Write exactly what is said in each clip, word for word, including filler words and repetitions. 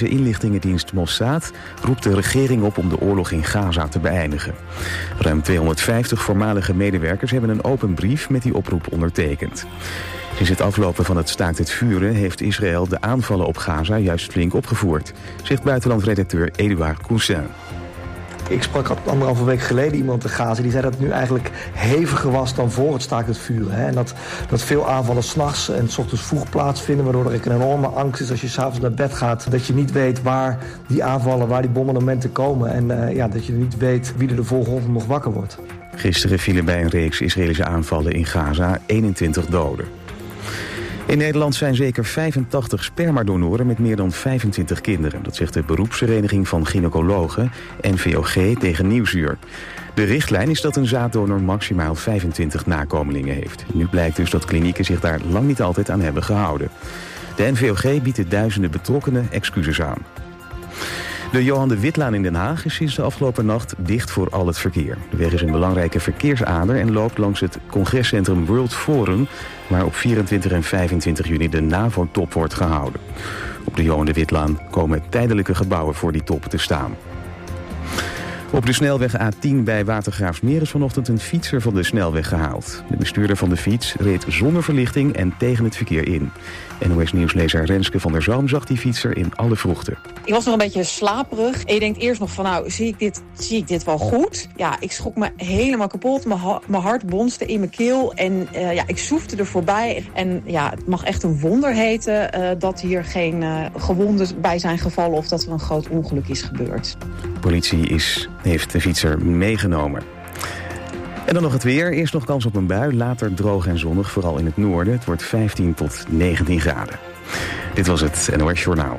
Israëlische inlichtingendienst Mossad roept de regering op om de oorlog in Gaza te beëindigen. Ruim tweehonderdvijftig voormalige medewerkers hebben een open brief met die oproep ondertekend. Sinds het aflopen van het staakt het vuren heeft Israël de aanvallen op Gaza juist flink opgevoerd, zegt buitenlandredacteur Eduard Cousin. Ik sprak anderhalve week geleden iemand in Gaza die zei dat het nu eigenlijk heviger was dan voor het staakt het vuren. Hè? En dat, dat veel aanvallen 's nachts en 's ochtends vroeg plaatsvinden, waardoor er een enorme angst is als je 's avonds naar bed gaat. Dat je niet weet waar die aanvallen, waar die bombardementen komen. En uh, ja, dat je niet weet wie er de volgende ochtend nog wakker wordt. Gisteren vielen bij een reeks Israëlische aanvallen in Gaza eenentwintig doden. In Nederland zijn zeker vijfentachtig spermadonoren met meer dan vijfentwintig kinderen. Dat zegt de beroepsvereniging van gynaecologen, N V O G, tegen Nieuwsuur. De richtlijn is dat een zaaddonor maximaal vijfentwintig nakomelingen heeft. Nu blijkt dus dat klinieken zich daar lang niet altijd aan hebben gehouden. De N V O G biedt de duizenden betrokkenen excuses aan. De Johan de Witlaan in Den Haag is sinds de afgelopen nacht dicht voor al het verkeer. De weg is een belangrijke verkeersader en loopt langs het congrescentrum World Forum, waar op vierentwintig en vijfentwintig juni de NAVO-top wordt gehouden. Op de Johan de Witlaan komen tijdelijke gebouwen voor die top te staan. Op de snelweg A tien bij Watergraafsmeer is vanochtend een fietser van de snelweg gehaald. De bestuurder van de fiets reed zonder verlichting en tegen het verkeer in. N O S-nieuwslezer Renske van der Zalm zag die fietser in alle vroegte. Ik was nog een beetje slaperig. En je denkt eerst nog van, nou, zie ik dit, zie ik dit wel goed? Ja, ik schrok me helemaal kapot. Mijn, ha- mijn hart bonste in mijn keel. En uh, ja, ik zoefde er voorbij. En ja, het mag echt een wonder heten uh, dat hier geen uh, gewonden bij zijn gevallen of dat er een groot ongeluk is gebeurd. De politie is, heeft de fietser meegenomen. En dan nog het weer. Eerst nog kans op een bui, later droog en zonnig, vooral in het noorden. Het wordt vijftien tot negentien graden. Dit was het N O S Journaal.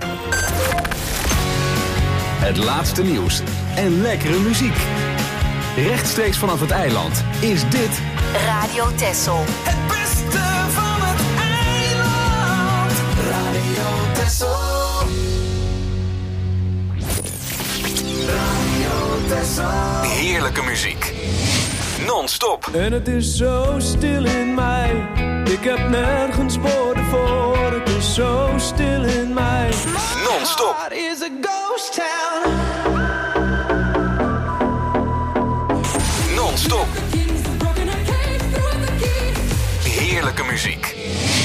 Het laatste nieuws en lekkere muziek. Rechtstreeks vanaf het eiland is dit Radio Texel. Het beste van het eiland. Radio Texel. Radio Texel. heerlijke muziek. Non-stop. En het is zo stil in mij. Ik heb nergens woorden voor. Het is zo stil in mij. Non-stop. Het is a ghost town. Non-stop. Heerlijke muziek.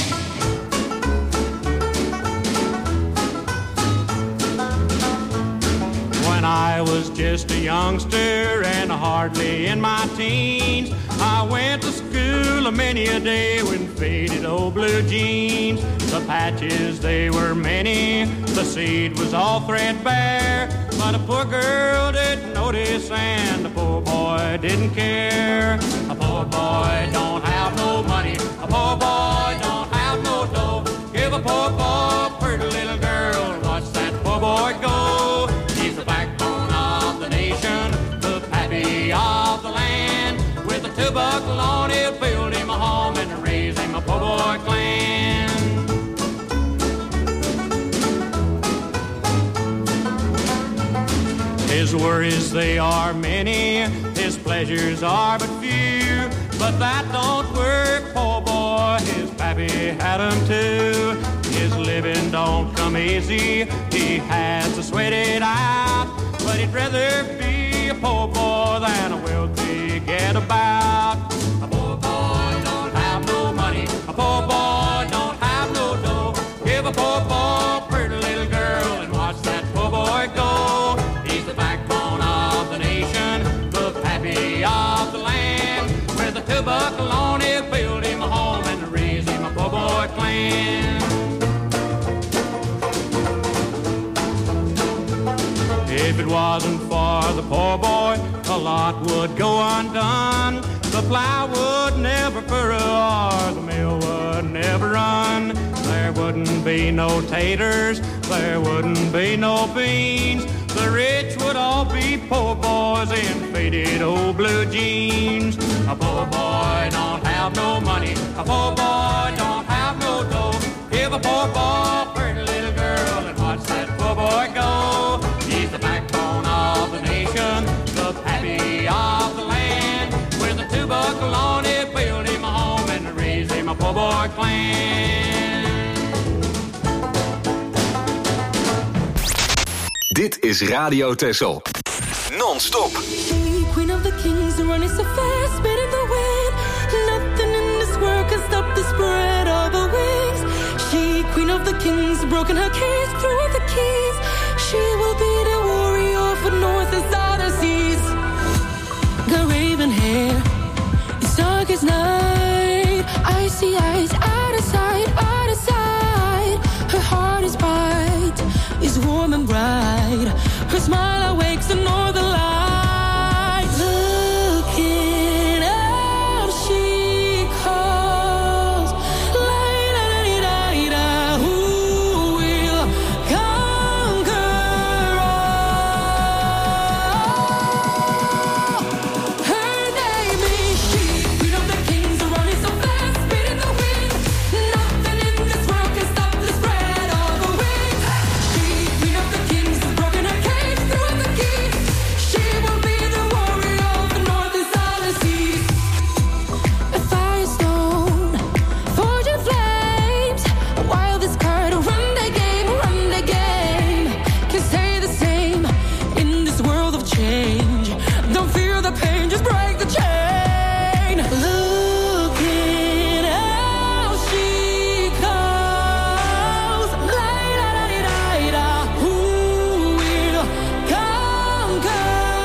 When I was just a youngster and hardly in my teens, I went to school a many a day with faded old blue jeans. The patches, they were many, the seed was all threadbare, but a poor girl didn't notice and a poor boy didn't care. A poor boy don't have no money, a poor boy don't have no dough. Give a poor boy a pretty little girl, watch that poor boy go. He's the backbone of the nation, the pappy of the land. With a two-buckle on, he'll build him a home and raise him a poor boy clan. His worries, they are many, his pleasures are but few, but that don't work, poor boy, his pappy had 'em too. His living don't come easy, he has to sweat it out, but he'd rather be a poor boy than a wealthy get-about. A poor boy don't have no money, a poor boy don't have no dough. Give a poor boy a pretty little girl and watch that poor boy go. He's the backbone of the nation, the pappy of the land. With a two-buckle on, he'll build him a home and raise him a poor boy clan. If it wasn't for the poor boy, a lot would go undone. The plow would never furrow or the mill would never run. There wouldn't be no taters, there wouldn't be no beans. The rich would all be poor boys in faded old blue jeans. A poor boy don't have no money, a poor boy don't have no dough. Give a poor boy a pretty little girl and watch that poor boy go. He's the backbone of the nation, the pappy of the land. With a two-buckle on, it build him a home and raise him a poor boy clan. Dit is Radio Texel. Non-stop. She, queen of the kings, running so fast, spinning the wind. Nothing in this world can stop the spread of her wings. She, queen of the kings, broken her cage, threw the keys. She will be the warrior for north and southern seas. Got raven hair, it's dark as night. Icy eyes, out of sight, out of sight. Her heart is bright, is warm and bright. Her smile awakes the northern light. Looking out, she calls. La-da-da-da-da, who will conquer all? Her name is she, queen of the kings, running so fast, spinning the wind. Nothing in this world can stop the spread of her wings. She, queen of the kings, has broken her cage, threw the keys. She will be the warrior of the north and southern seas. A firestone, forging flames. A wildest card, run the game, run the game. Can stay the same in this world of change. Don't fear the pain, just break the chain. Looking out, she calls. La-da-da-da-da, who will conquer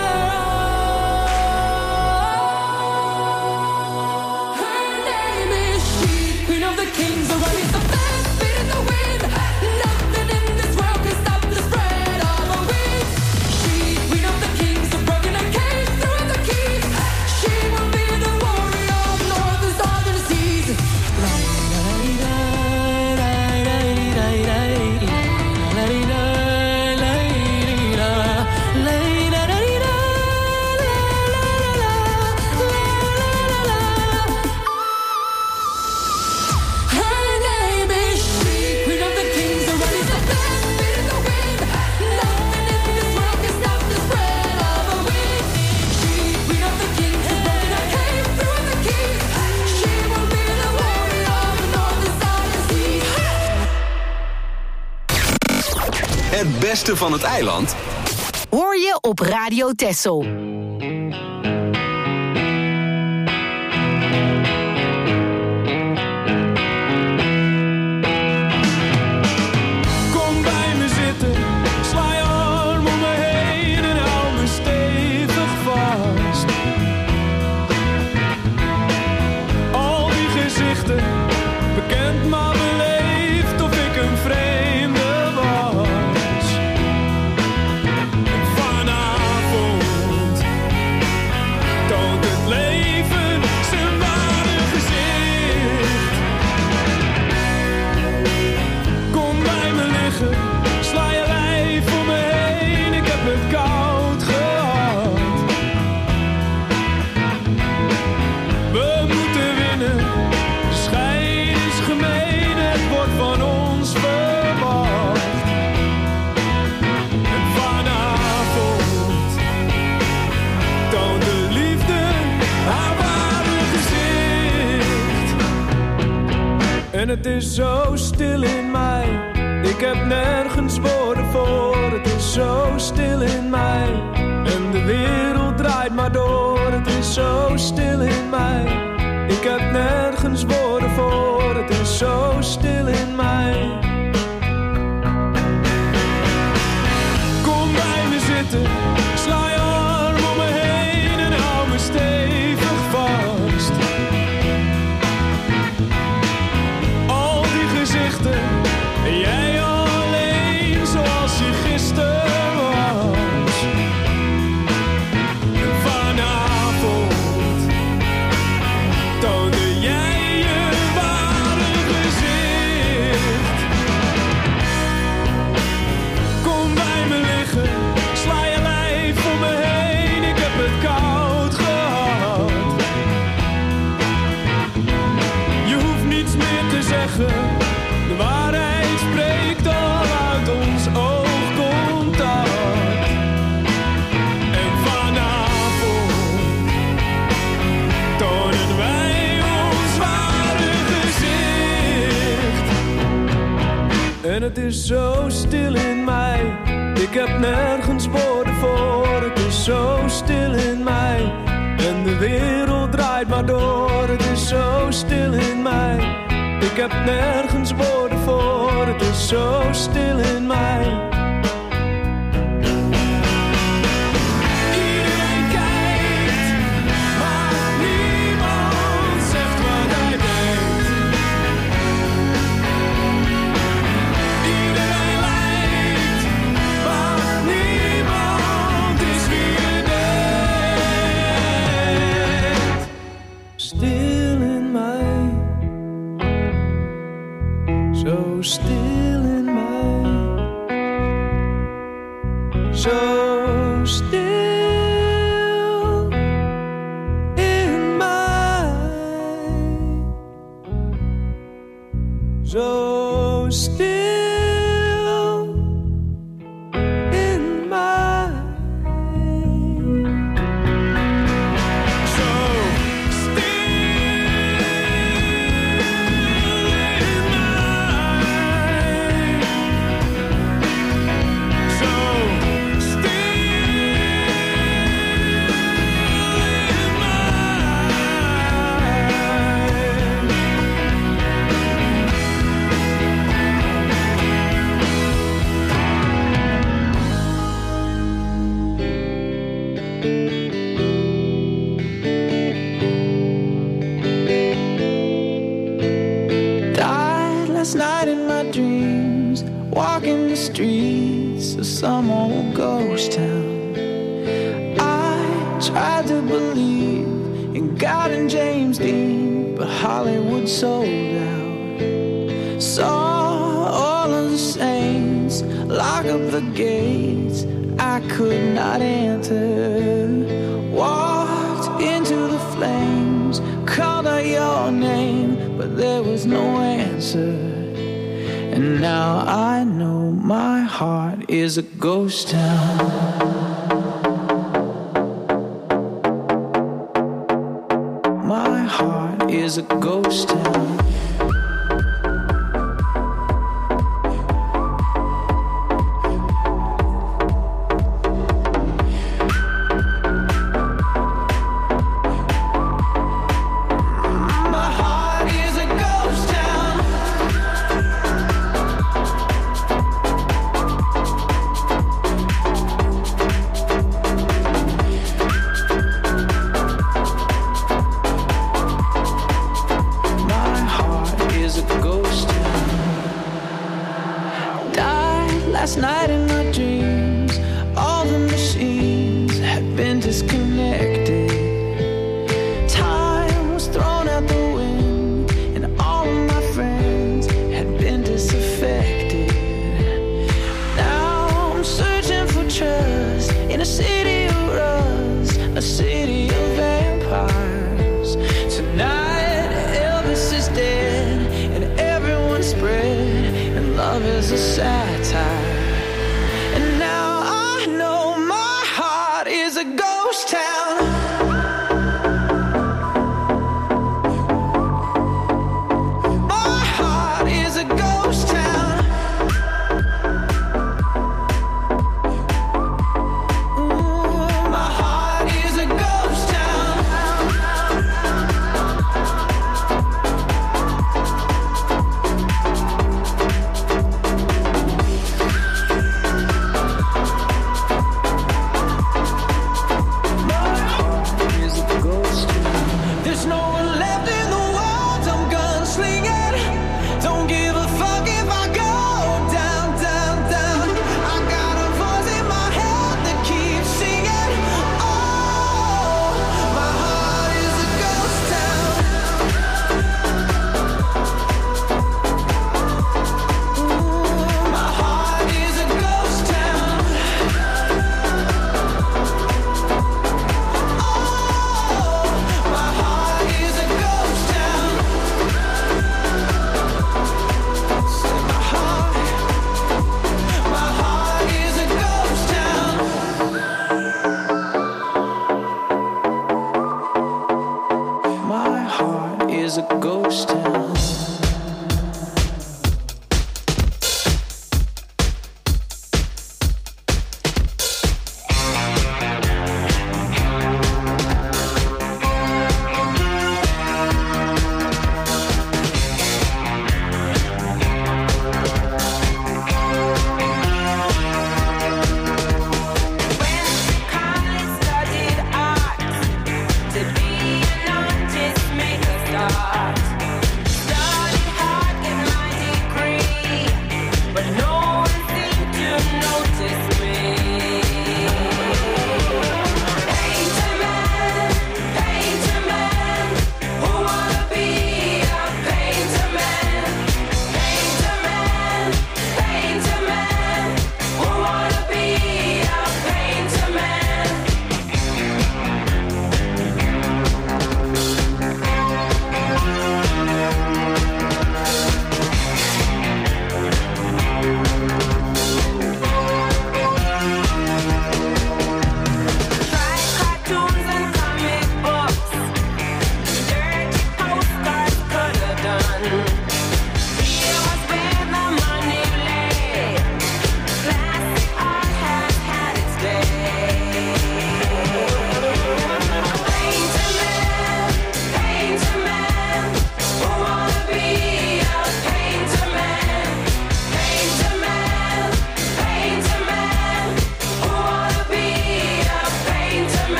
all? Her name is she, queen of the kings, running so fast, spinning the wind. Nothing in this world can stop the spread of her wings. She, queen of the kings, broken her cage, threw the keys. She will be the warrior of north and southern seas. Her name is she, queen of the kings, running so fast, spinning the wind. Nothing in this world can stop the spread of her wings. She, queen of the kings, broken her cage, threw the keys. She will be the warrior of the north and southern seas. Het beste van het eiland Hoor je op Radio Texel. Kom bij me zitten, sla je arm om me heen en hou me stevig vast. Al die gezichten, bekend maar beleefd of ik een vreemde was. Vanavond toont het leven zijn ware gezicht. Kom bij me liggen, sla je lijf om me heen, ik heb het koud gehad. We moeten winnen, de schijn is gemeen, het wordt van ons verwacht. En vanavond toont de liefde haar ware gezicht. En het is zo stil in mij, ik heb nergens woorden voor. Het is zo stil in mij, en de wereld draait maar door. Het is zo stil in mij, ik heb nergens woorden voor. Het is zo stil in mij. Kom bij me zitten, sla je arm om me heen en hou me stevig vast. Al die gezichten, en jij alleen zoals je gisteren was. Vanavond toonde jij je ware gezicht. Kom bij me liggen, sla je lijf om me heen, ik heb het koud gehad. Je hoeft niets meer te zeggen, de waarheid spreekt al uit ons oogcontact. En vanavond tonen wij ons ware gezicht. En het is zo stil in mij, ik heb nergens woorden voor, het is zo stil in mij. En de wereld draait maar door, het is zo stil in mij. Ik heb nergens woorden voor, het is zo stil in mij. Some old ghost town. I tried to believe in God and James Dean, but Hollywood sold out. Saw all of the saints lock up the gates I could not enter. Walked into the flames, called out your name, but there was no answer. And now I know my heart is a ghost town. My heart is a ghost town.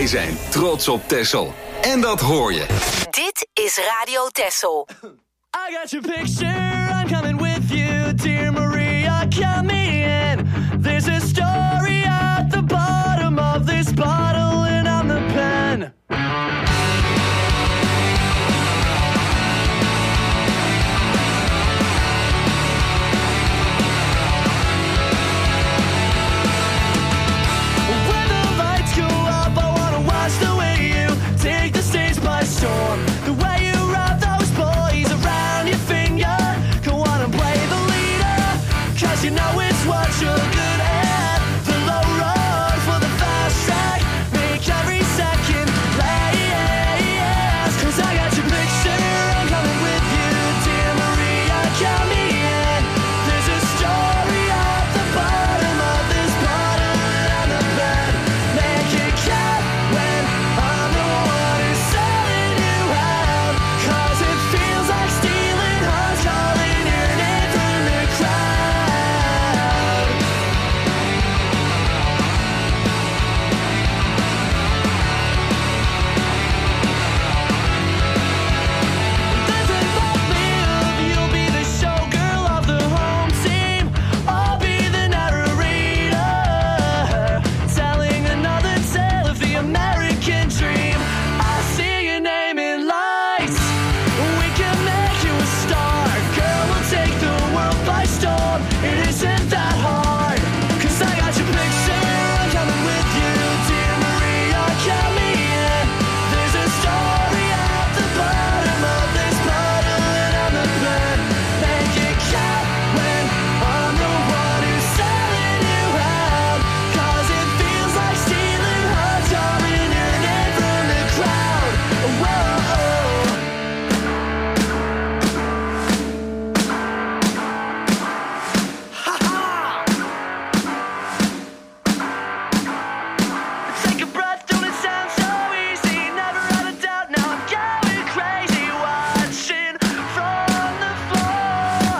Wij zijn trots op Texel. En dat hoor je. Dit is Radio Texel. I got your picture, I'm coming with you, dear Maria, count me in. There's a story at the bottom of this bottle and I'm the pen. When the lights go up, I wanna watch the way you take the stage by storm. The way you wrap those boys around your finger. Go on and play the leader, cause you know it's what you're good at. The low road for the fast track, make every second last. Cause I got your picture, I'm coming with you, dear Maria, count me in. There's a story at the bottom of this bottle and I'm the pen. Make it count when I'm the one who's selling you out. Cause it feels like stealing hearts, calling your name from the crowd. There's an of you'll be the showgirl of the home team. I'll be the narrator, telling another tale of the American dream. I see your name in lights. We can make you a star. Girl, we'll take the world by storm. It isn't that hard. Cause I got your picture, I'm coming with you, dear Maria, count me in. There's a story at the bottom of this bottle and I'm the pen. Make it count when I'm the one who's selling you out. Cause it feels like stealing hearts, calling your name from the crowd. Whoa. Take a breath, don't it sound so easy? Never had a doubt, now I'm going crazy. Watching from the floor.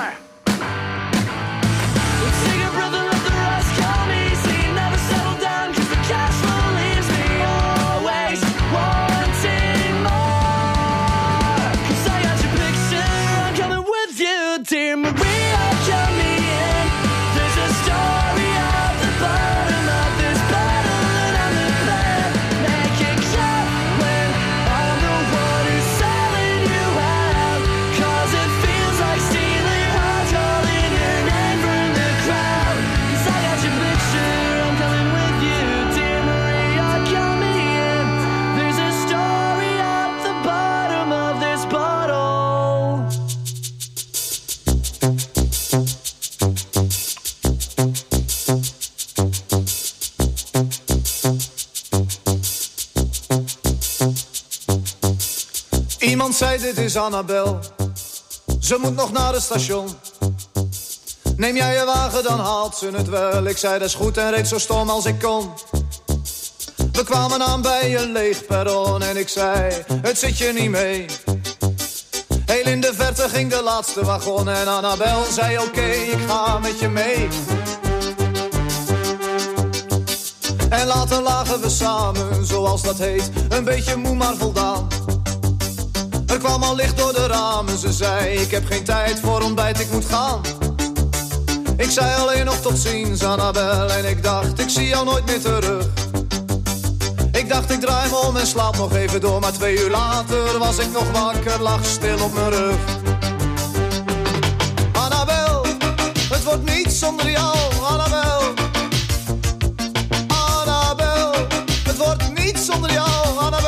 Take a breath and let the rest come easy. Never settle down cause the cash flow leaves me always wanting more. Cause I got your picture, I'm coming with you, dear Maria, count me in. There's a story at the bottom of this bottle and I'm the pen. Make it count when I'm the one who's selling you out. Cause it feels like stealing hearts, calling your name from the crowd. Cause I got your picture, I'm coming with you, dear Maria, count me in. There's a story at the bottom of this bottle. Iemand zei dit is Annabel, ze moet nog naar het station. Neem jij je wagen, dan haalt ze het wel. Ik zei dat is goed en reed zo stom als ik kon. We kwamen aan bij een leeg perron en ik zei, het zit je niet mee. Heel in de verte ging de laatste wagon en Annabel zei oké, ik ga met je mee. En later lagen we samen, zoals dat heet, een beetje moe maar voldaan. Er kwam al licht door de ramen, ze zei, ik heb geen tijd voor ontbijt, ik moet gaan. Ik zei alleen nog tot ziens, Annabel, en ik dacht, ik zie jou nooit meer terug. Ik dacht, ik draai me om en slaap nog even door, maar twee uur later was ik nog wakker, lag stil op mijn rug. Annabel, het wordt niet zonder jou, Annabel. Annabel, het wordt niet zonder jou, Annabel.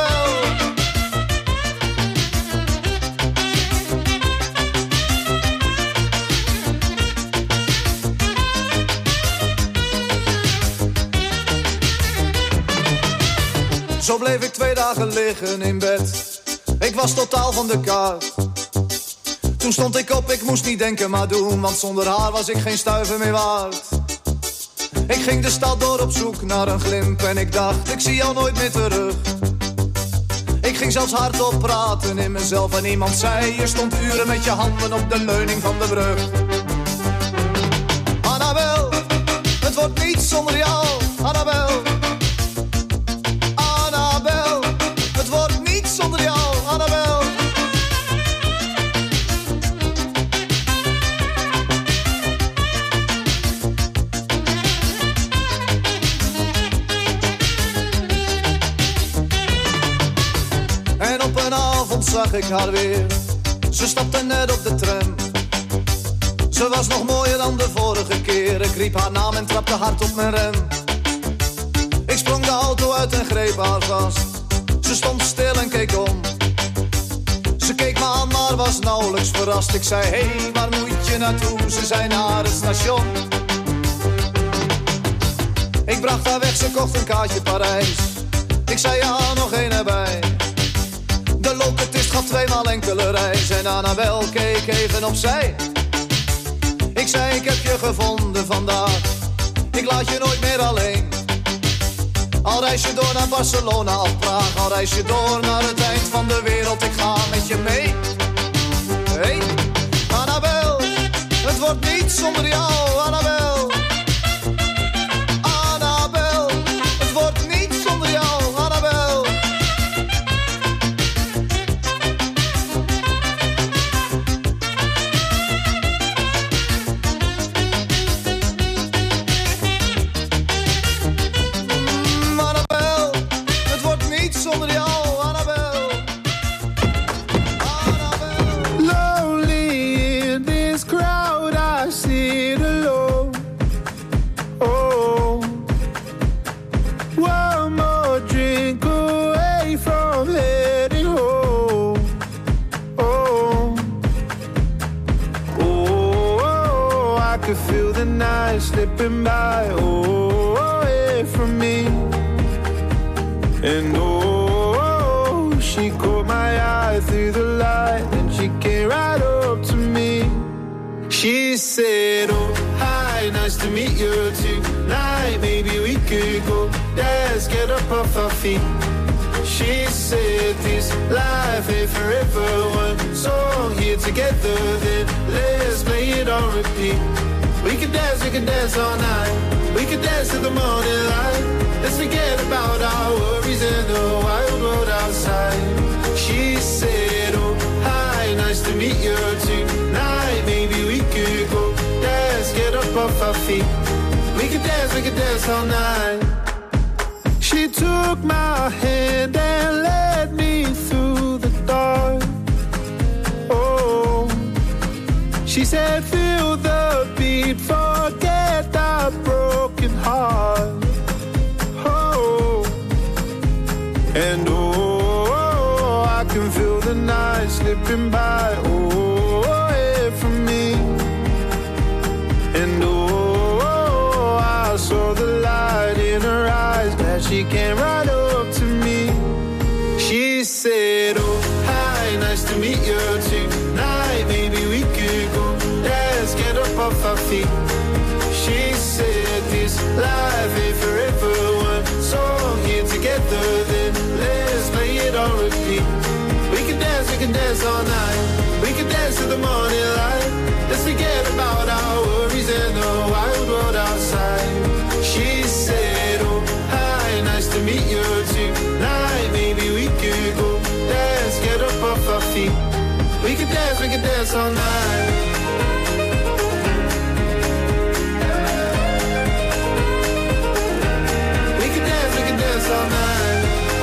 Zo bleef ik twee dagen liggen in bed. Ik was totaal van de kaart. Toen stond ik op, ik moest niet denken maar doen, want zonder haar was ik geen stuiver meer waard. Ik ging de stad door op zoek naar een glimp en ik dacht, ik zie jou nooit meer terug. Ik ging zelfs hardop praten in mezelf en iemand zei, je stond uren met je handen op de leuning van de brug. Annabel, het wordt niet zonder jou, Annabel. Annabel. op een avond zag ik haar weer. Ze stapte net op de tram. Ze was nog mooier dan de vorige keer. Ik riep haar naam en trapte hard op mijn rem. Ik sprong de auto uit en greep haar vast. Ze stond stil en keek om. Ze keek me aan, maar was nauwelijks verrast. Ik zei, hé, hey, waar moet je naartoe? Ze zei, naar het station. Ik bracht haar weg, ze kocht een kaartje Parijs. Ik zei, ja, nog één erbij. De locatist gaf tweemaal enkele reis. En Annabel keek even opzij. Ik zei, ik heb je gevonden vandaag. Ik laat je nooit meer alleen. Al reis je door naar Barcelona of Praag. Al reis je door naar het eind van de wereld. Ik ga met je mee. Hey, Annabel, het wordt niet zonder jou, Annabel. Annabel, het wordt niet zonder jou, Annabel. Zonder jou, Annabel. Annabel. Lonely in this crowd, I sit alone. Oh, one more drink away from heading home. Oh, oh, oh, I could feel the night slipping by. Oh, away from me. And oh, she caught my eye through the light, and she came right up to me. She said, oh, hi, nice to meet you tonight. Maybe we could go dance, get up off our feet. She said, this life ain't forever. One song here together, then let's play it on repeat. We could dance, we could dance all night. We could dance till the morning light. Let's forget about our worries and the wild world outside. She said, oh, hi, nice to meet you tonight. Maybe we could go dance, get up off our feet. We could dance, we could dance all night. She took my hand and led me through the dark. Oh, she said, feel the beat, forget that broken heart. And oh, I can feel the night slipping by, oh, away from me. And oh, I saw the light in her eyes, that she came right up to me. She said, oh, hi, nice to meet you tonight. Maybe we could go dance, get up off our feet. She said, this life ain't forever. One song here together, then let's play it on repeat. We can dance, we can dance all night. We can dance till the morning light. Let's forget about our worries and the wild world outside. She said, oh, hi, nice to meet you tonight. Maybe we could go dance, get up off our feet. We can dance, we can dance all night. All night.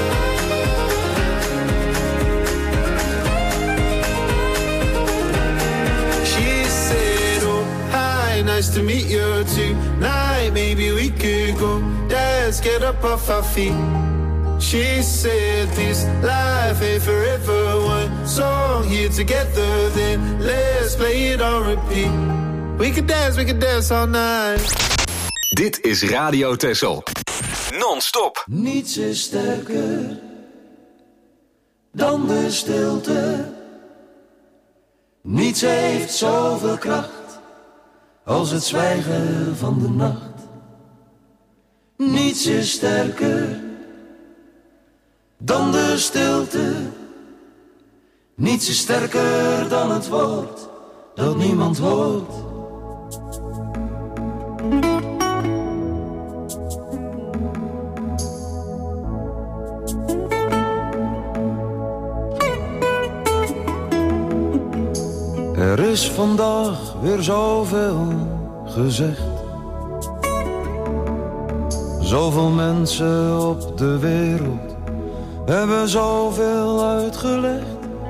She said, oh, hi, nice to meet you tonight. Maybe we could go dance, get up off our feet. She said, this life ain't forever. One song here together, then let's play it on repeat. We could dance, we could dance all night. Dit is Radio Texel. Non-stop. Niets is sterker dan de stilte. Niets heeft zoveel kracht als het zwijgen van de nacht. Niets is sterker dan de stilte. Niets is sterker dan het woord dat niemand hoort. Er is vandaag weer zoveel gezegd. Zoveel mensen op de wereld hebben zoveel uitgelegd.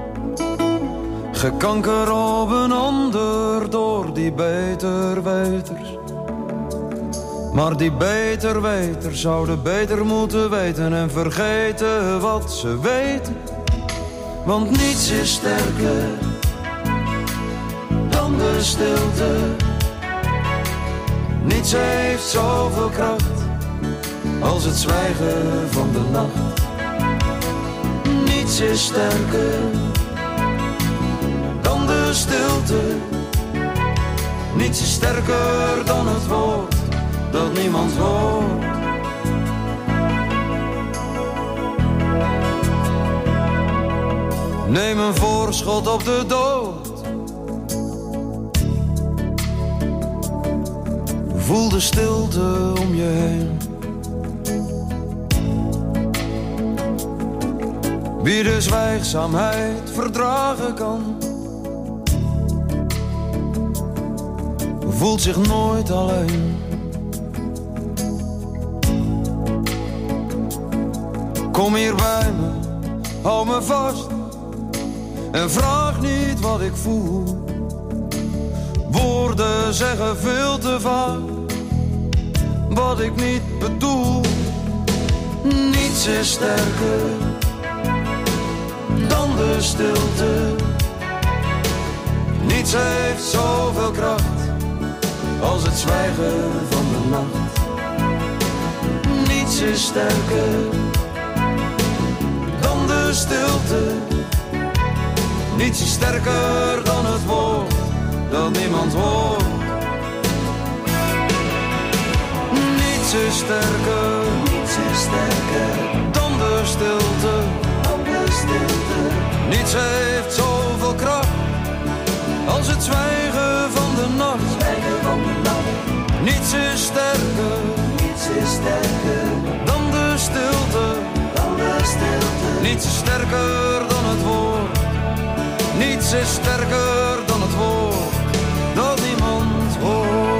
Gekanker op een ander door die beterweters. Maar die beterweters zouden beter moeten weten en vergeten wat ze weten. Want niets is sterker dan de stilte. Niets heeft zoveel kracht als het zwijgen van de nacht. Niets is sterker dan de stilte. Niets is sterker dan het woord dat niemand hoort. Neem een voorschot op de dood. Voel de stilte om je heen. Wie de zwijgzaamheid verdragen kan, voelt zich nooit alleen. Kom hier bij me, hou me vast en vraag niet wat ik voel. Woorden zeggen veel te vaak wat ik niet bedoel. Niets is sterker dan de stilte. Niets heeft zoveel kracht als het zwijgen van de nacht. Niets is sterker dan de stilte. Niets is sterker dan het woord dat niemand hoort. Niets is sterker, niets is sterker dan de stilte. Dan de stilte. Niets heeft zoveel kracht als het zwijgen van de nacht. Zwijgen van de nacht. Niets is sterker, niets is sterker dan de stilte. Dan de stilte. Niets is sterker dan het woord. Niets is sterker dan het woord dat niemand hoort.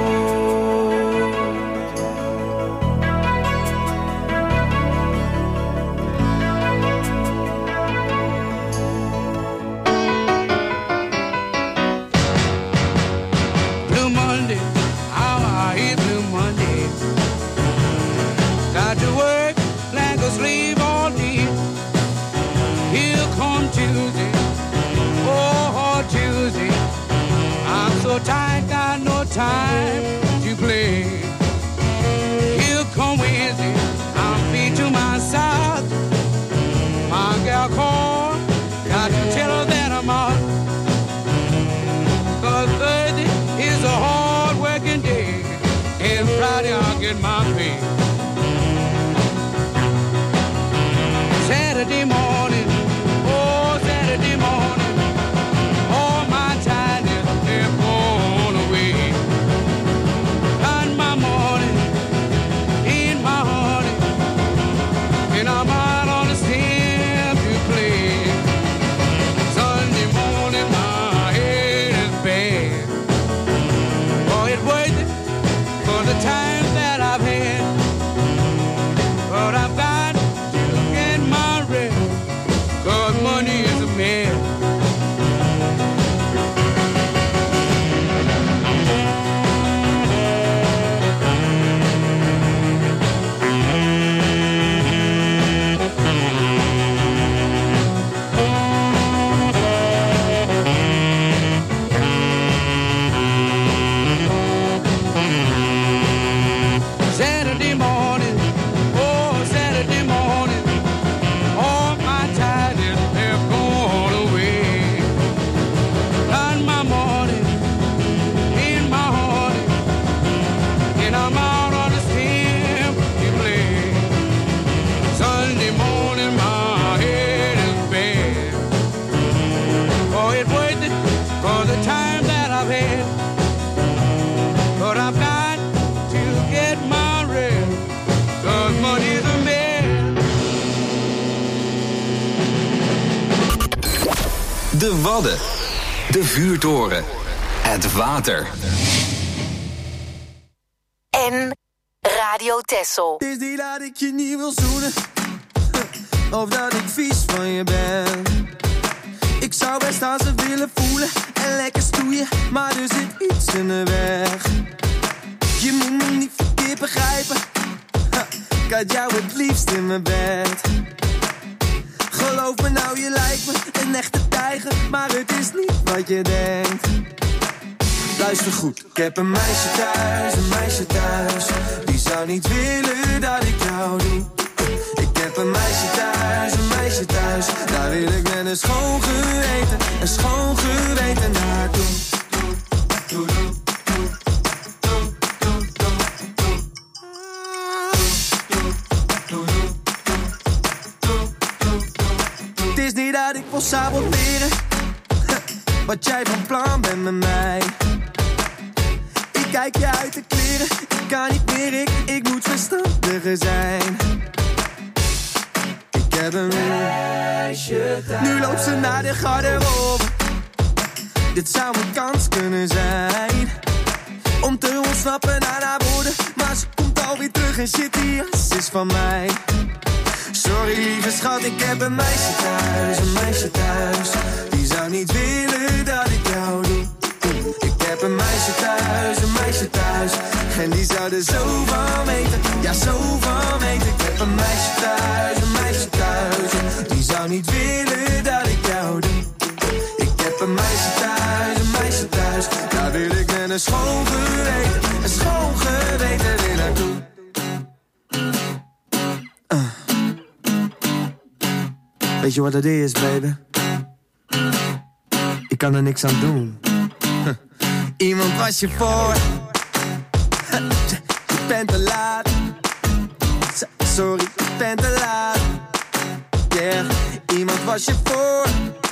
Blue Monday, how I hate Blue Monday. Got to work like a slave all day. Here come Tuesday. Oh, Tuesday, I'm so tired, got no time to play. Here come Wednesday, I'm feet to my side. My gal called, got to tell her that I'm out. Cause Thursday is a hard working day, and Friday I'll get my pay. Saturday morning, oh, Saturday morning. De Wadden. De vuurtoren. Het water. En Radio Texel. Het is niet dat ik je niet wil zoenen. of dat ik vies van je ben. Ik zou best aan ze willen voelen en lekker stoeien, maar er zit iets in de weg. Je moet me niet verkeerd begrijpen, ha, ik had jou het liefst in mijn bed. Geloof me nou, je lijkt me een echte tijger, maar het is niet wat je denkt. Luister goed, ik heb een meisje thuis, een meisje thuis. Die zou niet willen dat ik jou doe. Ik heb een meisje thuis, een meisje thuis. Daar wil ik met een schoon geweten, een schoon geweten naartoe. Het is niet dat ik wil saboteren wat jij van plan bent met mij. Ik kijk je uit de kleren, ik kan niet meer, ik, ik moet verstandiger zijn. Ik heb een meisje thuis. Nu loopt ze naar de garderobe. Dit zou een kans kunnen zijn om te ontsnappen aan haar woorden, maar ze komt alweer terug en shit, die jas is van mij. Sorry lieve schat, ik heb een meisje thuis, een meisje thuis. Die zou niet willen dat ik jou doe. Ik heb een meisje thuis, een meisje thuis. En die zou er zo van weten, ja zo van weten. Ik heb een meisje thuis, een meisje thuis. Die zou niet willen dat ik jou doe. Ik heb een meisje thuis, een meisje thuis. Daar wil ik met een schoon geweten, een schoon geweten weer naartoe. Uh. Weet je wat het is, baby? Ik kan er niks aan doen. Iemand was je voor. Je bent te laat. Sorry, je bent te laat. Yeah, iemand was je voor.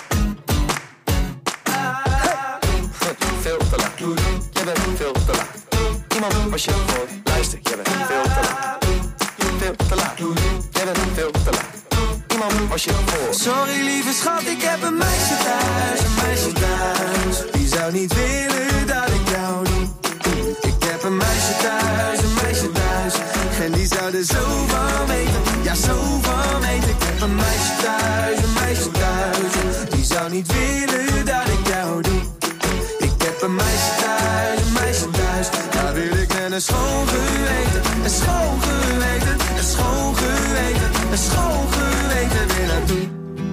Veel te laat. Je bent veel te laat. Iemand was je voor. Luister, je bent veel te laat. Veel te laat. Je bent veel te laat. Iemand was je voor. Sorry lieve schat, ik heb een meisje thuis, een meisje thuis. Die zou niet willen dat ik jou doe. Ik heb een meisje thuis, een meisje thuis. En die zou er zo van weten, ja zo van weten. Ik heb een meisje thuis, een meisje thuis. Die zou niet willen dat ik jou doe. Ik heb een meisje thuis, een meisje thuis. Daar wil ik met een schoon geweten, een schoon geweten, een schoon geweten, een schoon geweten weer naartoe.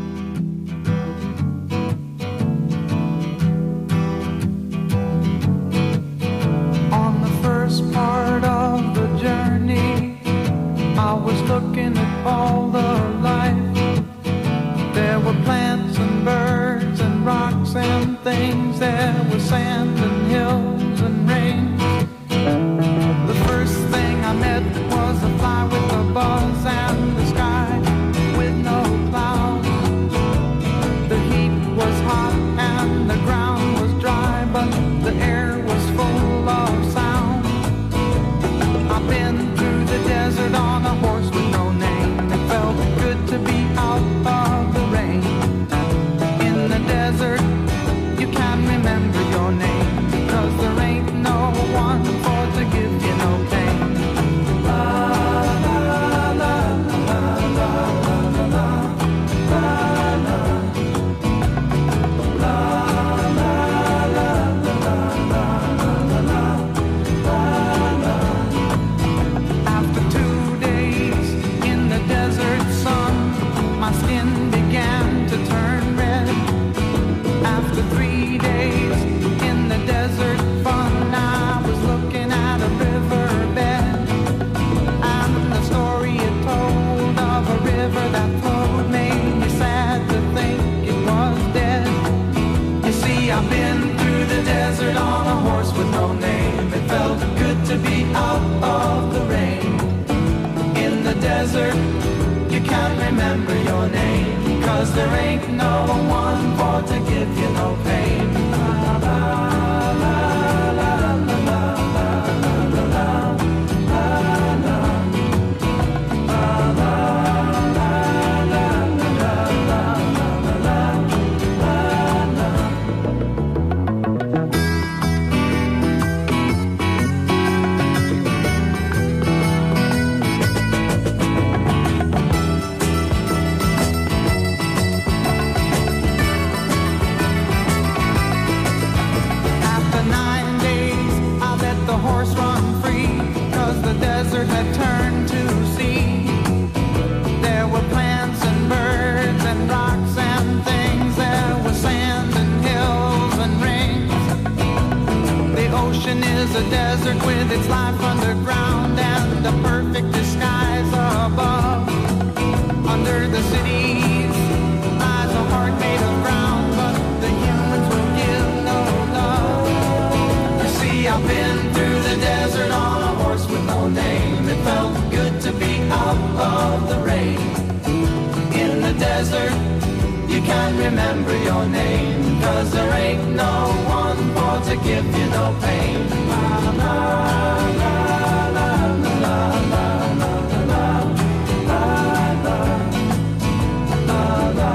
On the first part of the journey, I was looking at all the life. There were plants and birds and rocks and things. There was sand and hills and rain. The first thing I met was a fly with a buzz and the sky with no clouds. The heat was hot and the ground was dry, but the air was full of sound. I've been through the desert on a horse with no name. It felt good to be out of the rain. In the desert, you can't remember your name, because there ain't no one for to give you no pain. La la la la la la la la la. La la la la la la la. After two days in the desert sun, my skin began to turn red. After three days in the desert fun, I was looking at a riverbed, and the story it told of a river that flowed made me sad to think it was dead. You see, I've been through the desert on a horse with no name. It felt good to be out of the rain. In the desert, you can't remember your name, because there ain't no one for to give you no pain. La la la la la la la la la. the desert with its life underground and the perfect disguise above. Under the cities lies a heart made of ground, but the humans will give no love. You see, I've been through the desert on a horse with no name. It felt good to be out of the rain. In the desert, you can't remember your name, 'cause there ain't no one for to give you no pain. La, la, la, la, la, la, la, la, la, la, la, la,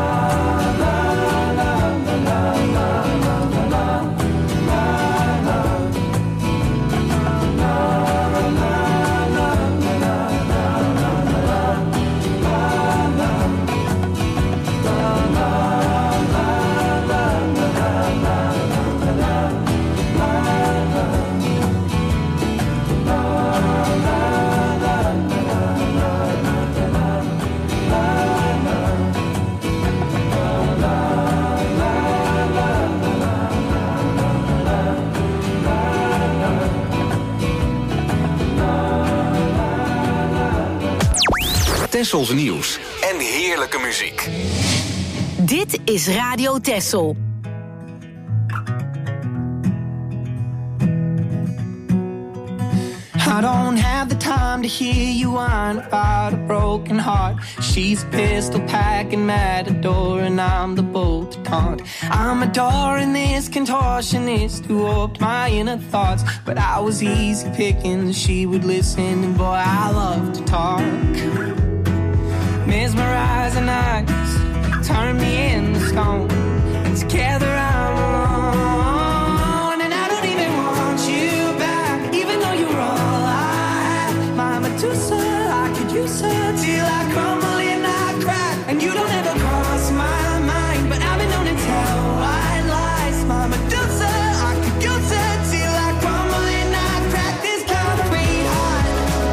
Tessels nieuws en heerlijke muziek. Dit is Radio Tessel. I don't have the time to hear you whine about a broken heart. She's a pistol packing matador and I'm the bull to taunt. I'm adoring this contortionist who warped my inner thoughts, but I was easy picking, she would listen, and boy, I love to talk. Mesmerizing eyes turn me into stone, and together I'm alone, and I don't even want you back, even though you're all I have. My Medusa, I could use her till I crumble and I crack, and you don't ever cross my mind, but I've been known to tell white lies. My Medusa, I could use her till I crumble and I crack. This concrete heart,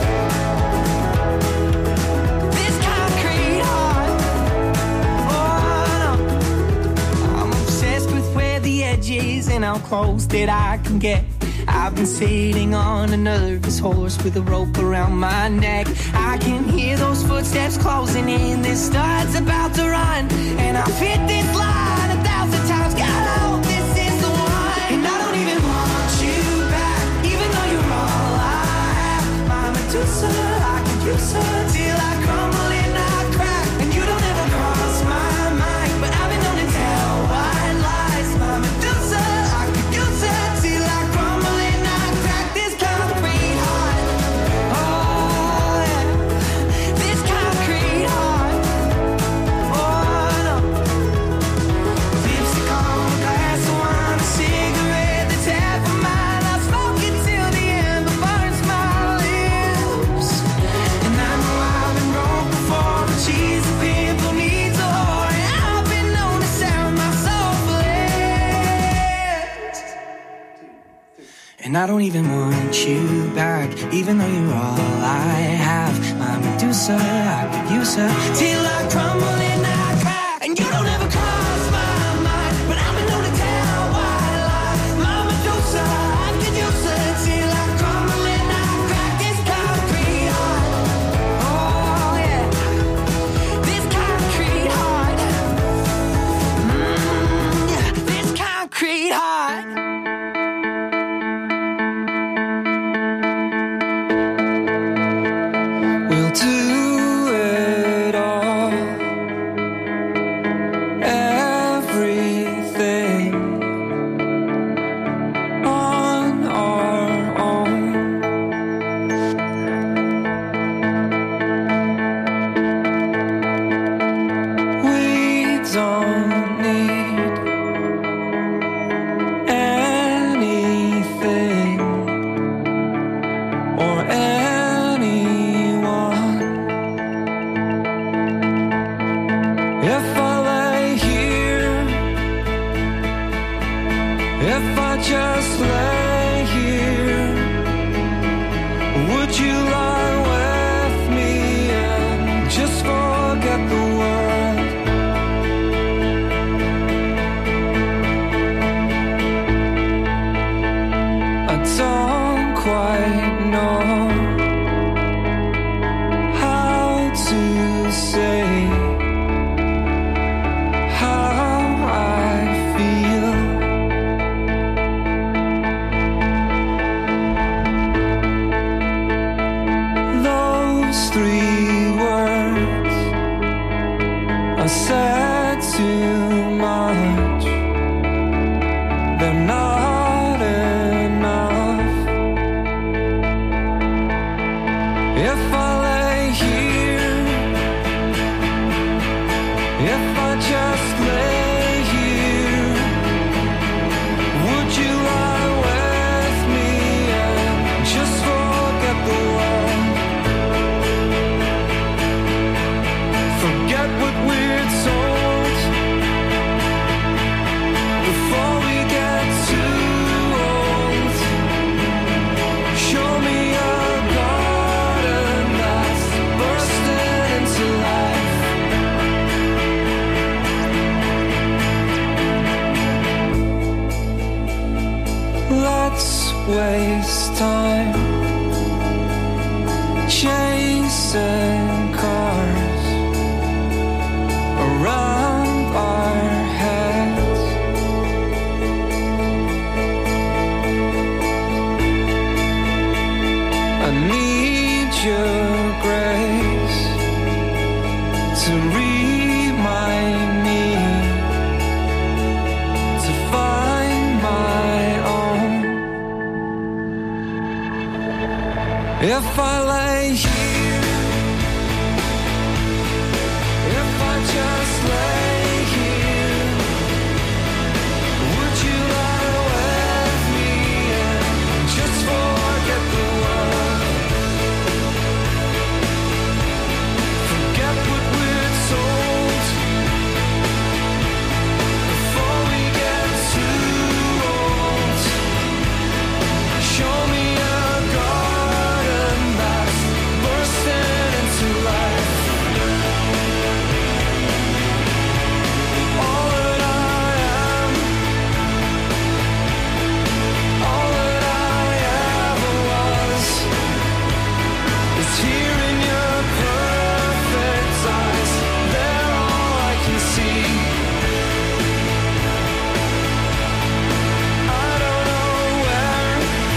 this concrete heart. Oh no, I'm obsessed with where the edge is and how close that I can get. I've been sitting on a nervous horse with a rope around my neck. I can hear those footsteps closing in, this star's about to run, and I've hit this line a thousand times. God, I hope this is the one. And I don't even want you back, even though you're all I have. My Medusa, I could use her till I crumble and I crack, and you don't ever cross my mind, but I've been known to tell white lies. My Medusa, I could use her till I crumble and I crack. This concrete heart, oh yeah, this concrete heart, oh no. Lipstick on a glass of wine, a cigarette that's half of mine. I smoke it till the end, but burns my lips. And I know I've been broke before, but she's a pimple needs a whore, and I've been known to sound my soul flat. And I don't even want you back, even though you're all I have. My Medusa, I could use her till I crumble and I crack, and you don't ever cross my mind, but I've been known to tell white lies. My Medusa, I could use her till I crumble and I crack. This concrete heart, oh yeah, this concrete heart, mm, yeah, this concrete heart. We'll do it all, everything on our own. We don't need anything or anyone. If I lay here, if I just lay here, would you lie with me and just forget the world? I don't said too much, but not enough. If I lay here, if I just lay here, would you lie with me and just forget the world? Forget what we're told before we get too old. Show me a garden that's bursting into life. Let's waste time chasing cars around our heads. I need your grace to remind me to find my own. If I lay here, if I just lay here, would you lie with me and just forget the world? Forget what we're told before we get too old. Show me a garden that's bursting into life. All that I am, all that I ever was, is here in your perfect eyes. They're all I can see. I don't know where,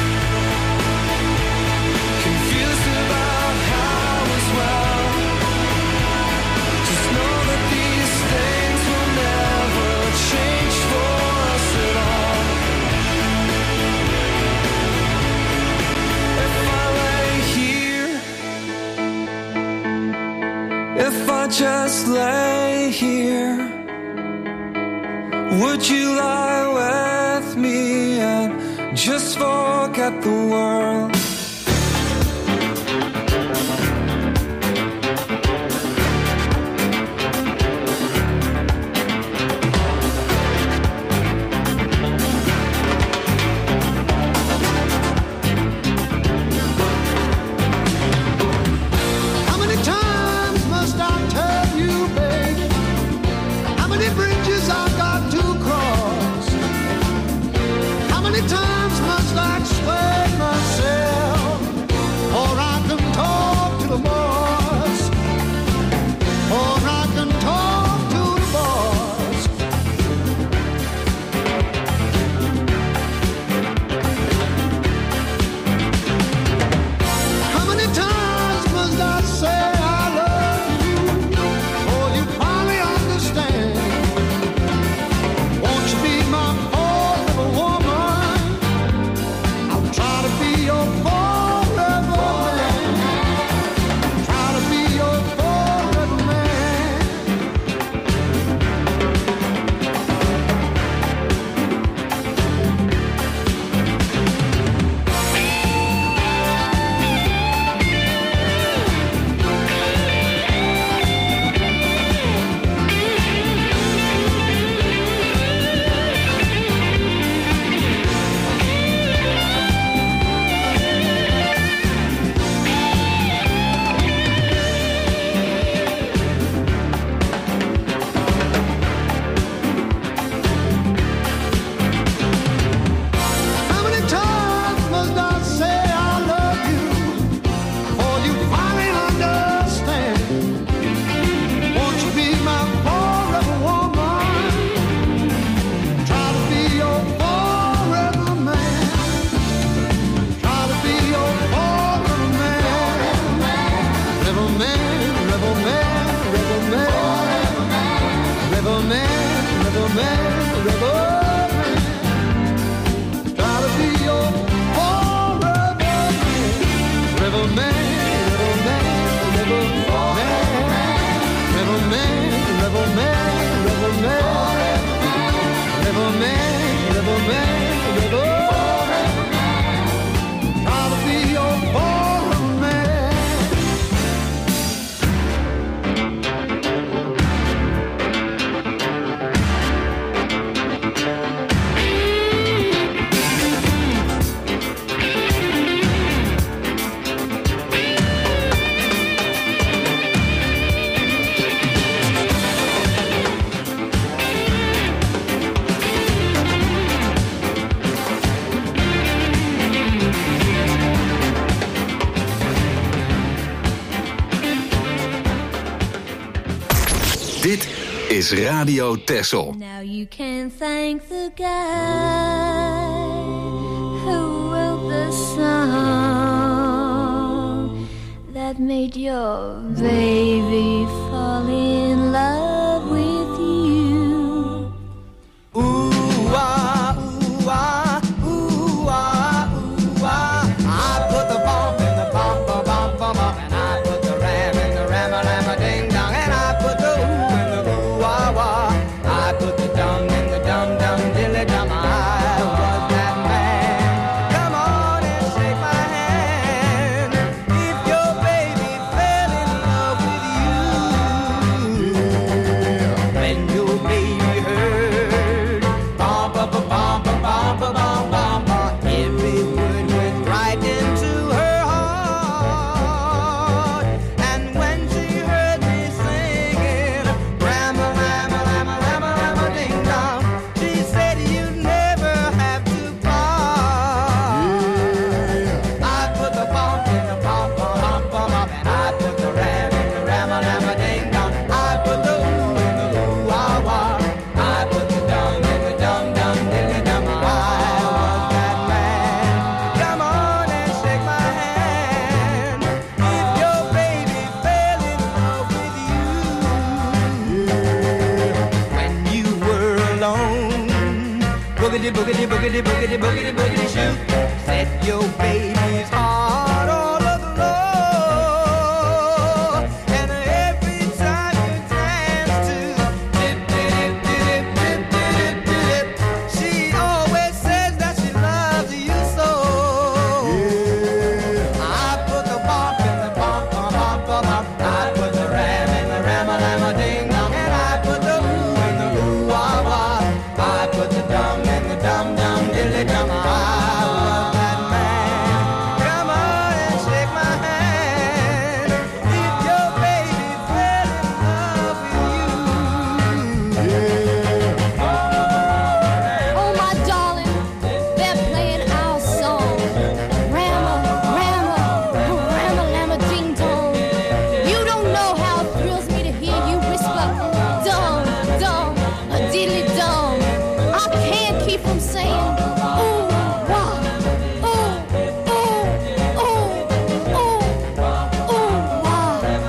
confused about how as well. Just know that these things will never change for us at all. If I lay here, if I just lay here, would you lie with me and just forget the world? How many times must I tell you, babe? How many bridges I've got to cross? How many times must I explain myself? man, rebel man. Try to be your forever man. Rebel man, rebel man, rebel man. Rebel man, rebel man, rebel man. Rebel man, rebel man, rebel man. Try to be your forever man. Dit is Radio Texel. Now you can thank the guy who wrote the song that made your baby fall in love with you. Ooh, ah, ooh, ah, ooh, ah, ooh, ah. I put the bomb in the bomb, bomb, bomb, bomb, bomb, and I put the ram in the ram, ram, a ding dong, and I put the ooh in the ooh, wah, wah. I put the dum in the dum, dum, dilly dum. I was that man. Come on and shake my hand. If your baby fell in love with you, when your baby heard bum, bum, bum, bum, bum, bum, bum, bum, bum, every word went right into her heart. And when she heard me singing, Rama, Rama, Rama, Rama, Rama, ding dong, she said you'd never have to part. I put the bump in the bump, bump, bump, bump, bump, and I put the ram in the Rama, Rama, ding dong. I put the ooh in the ooh, wah, wah. I put the dum in the dum, dum, dilly dum. I was that man. Come on and shake my hand. If your baby fell in love with you, when you were alone, boogity, boogity, boogity, boogity, boogity, boogity, shoot, set your baby's heart all aglow. And every time you dance to dip, dip, dip, dip, dip, dip, she always says that she loves you so. I put the bump in the bump, bump, bump, bump, bump. I put the ram in the ram, a lam, a ding dong, and I put the ooh in the ooh, wah, wah. I put the dum in the dum, dum, dilly dum. I was that man. Come on and shake my hand. If your baby fell in love with you. Oh, my darling, they're playing our song. Rama, Rama, Rama, Lama, ding dong. You don't know how it thrills me to hear you whisper, dum, dum, a diddly dum. I can't keep from saying, ooh, wah, ooh, ooh, ooh, ooh, ooh, wah.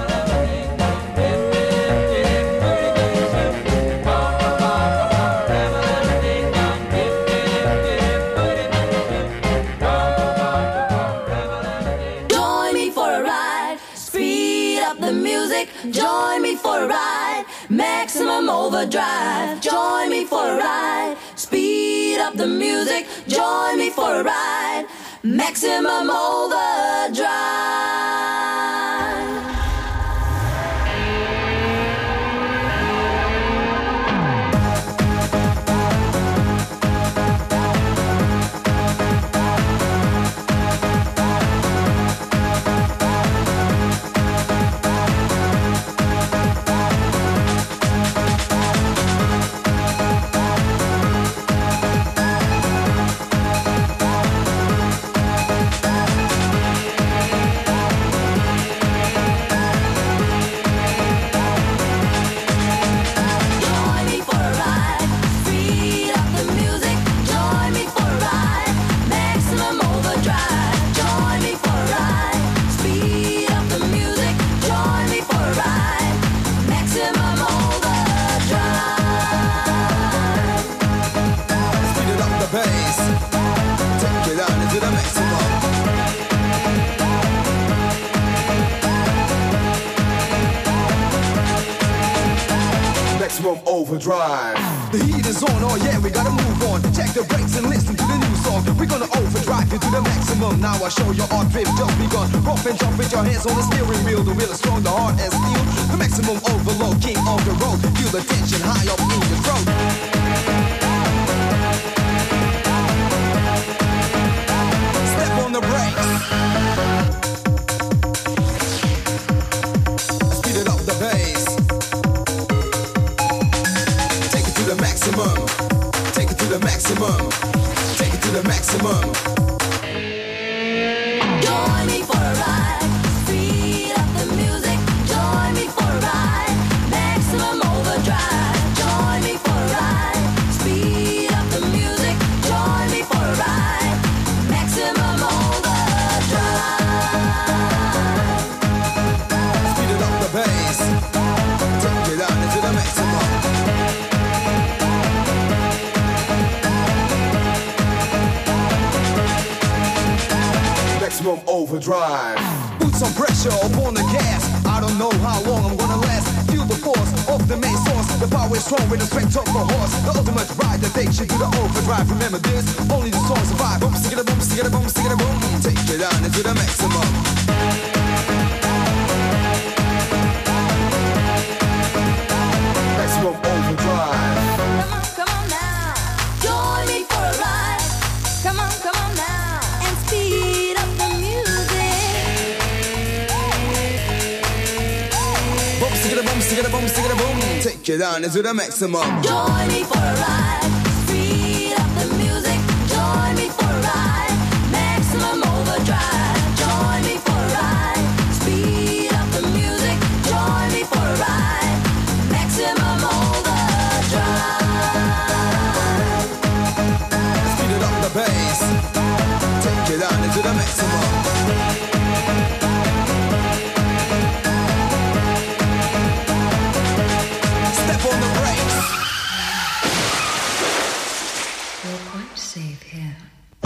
Join me for a ride, speed up the music. Join me for a ride, maximum overdrive. Join me for a ride, speed up the music. Join me for a ride, maximum overdrive. Maximum Overdrive. The heat is on, oh yeah, we gotta move on. Check the brakes and listen to the new song. We're gonna overdrive you to the maximum. Now I show you our trip just begun. Rough and jump with your hands on the steering wheel. The wheel is strong, the heart as steel. The maximum overload, king of the road. Feel the tension high up in your throat. Step on the brakes. Speed it up the bass. Take it to the maximum. Take it to the maximum. Take it to the maximum. Join me for a ride. Speed up the music. Join me for a ride. Maximum overdrive. Join me for a ride. Speed up the music. Join me for a ride. Maximum overdrive. Speed it up the bass. Take it down into the maximum. Maximum overdrive. Put some pressure upon the gas. I don't know how long I'm gonna last. Feel the force of the main source. The power is strong with the strength of a horse. The ultimate ride that takes you to the overdrive. Remember this, only the strong survive. Boom, stick it a boom, stick it a boom, stick it a boom. Take it down into the maximum. Maximum overdrive. Come on, come on now. Join me for a ride. Come on, come on now. And speed up the music. Boom, stick it a boom, stick it a boom, stick it a boom. Take it down into the maximum. Join me for a ride. Speed up the music. Join me for a ride. Maximum overdrive. Join me for a ride. Speed up the music. Join me for a ride. Maximum overdrive. Speed it up the bass. Take it down into the maximum. Step on the brakes. You're quite safe here.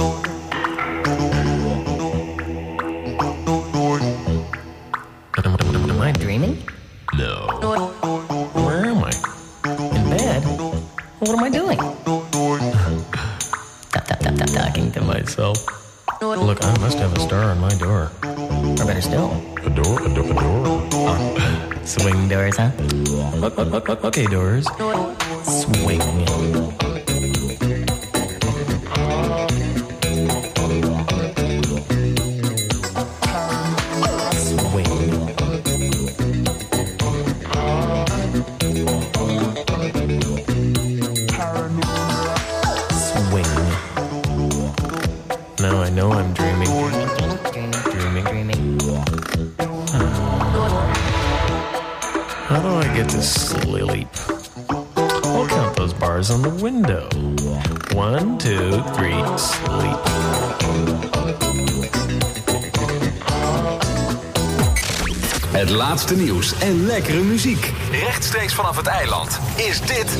Am I dreaming? No. Where am I? In bed? What am I doing? Tap, tap, tap, tap, talking to myself. Look, I must have a star on my door. Or better still, a door, a door, a door. Oh, swing doors, huh? O- o- o- Okay, doors. Swing. Now I know I'm dreaming. Dreaming, dreaming. How do I get to sleep? I'll count those bars on the window. One, two, three, sleep. Het laatste nieuws en lekkere muziek. Rechtstreeks vanaf het eiland. Is dit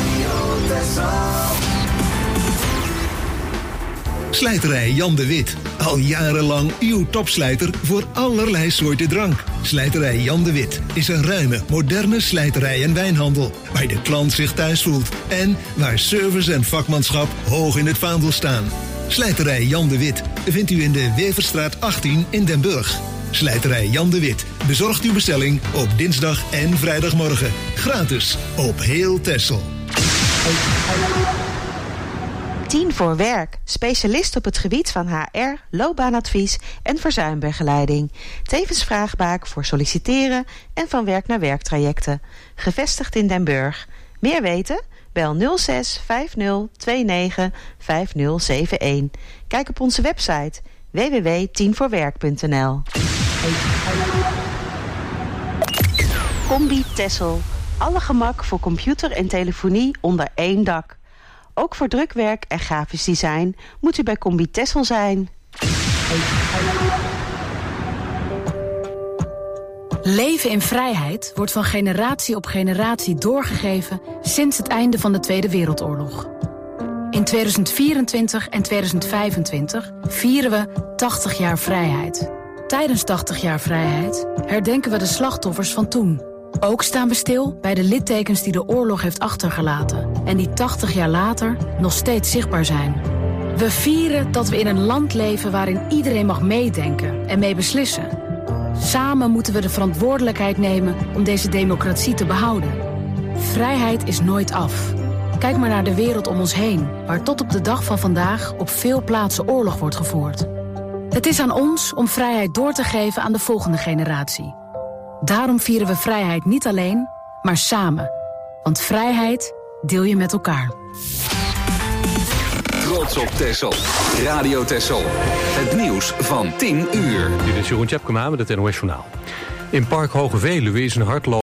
Slijterij Jan de Wit. Al jarenlang uw topslijter voor allerlei soorten drank. Slijterij Jan de Wit is een ruime, moderne slijterij en wijnhandel. Waar de klant zich thuis voelt. En waar service en vakmanschap hoog in het vaandel staan. Slijterij Jan de Wit vindt u in de Weverstraat achttien in Den Burg. Slijterij Jan de Wit bezorgt uw bestelling op dinsdag en vrijdagmorgen. Gratis op heel Texel. tien voor werk. Specialist op het gebied van H R, loopbaanadvies en verzuimbegeleiding. Tevens vraagbaak voor solliciteren en van werk naar werktrajecten. Gevestigd in Den Burg. Meer weten? Bel nul zes vijf nul twee negen vijf nul zeven een. Kijk op onze website w w w punt tien voor werk punt n l. Combi Texel. Alle gemak voor computer en telefonie onder één dak. Ook voor drukwerk en grafisch design moet u bij Combi Texel zijn. Leven in vrijheid wordt van generatie op generatie doorgegeven sinds het einde van de Tweede Wereldoorlog. In tweeduizend vierentwintig en tweeduizend vijfentwintig vieren we tachtig jaar vrijheid. Tijdens tachtig jaar vrijheid herdenken we de slachtoffers van toen. Ook staan we stil bij de littekens die de oorlog heeft achtergelaten en die tachtig jaar later nog steeds zichtbaar zijn. We vieren dat we in een land leven waarin iedereen mag meedenken en mee beslissen. Samen moeten we de verantwoordelijkheid nemen om deze democratie te behouden. Vrijheid is nooit af. Kijk maar naar de wereld om ons heen, waar tot op de dag van vandaag op veel plaatsen oorlog wordt gevoerd. Het is aan ons om vrijheid door te geven aan de volgende generatie. Daarom vieren we vrijheid niet alleen, maar samen. Want vrijheid deel je met elkaar. Trots op Texel. Radio Texel. Het nieuws van tien uur. Dit is Jeroen Tjepkema met het N O S Journaal. In Park Hoge Veluwe is een hardloop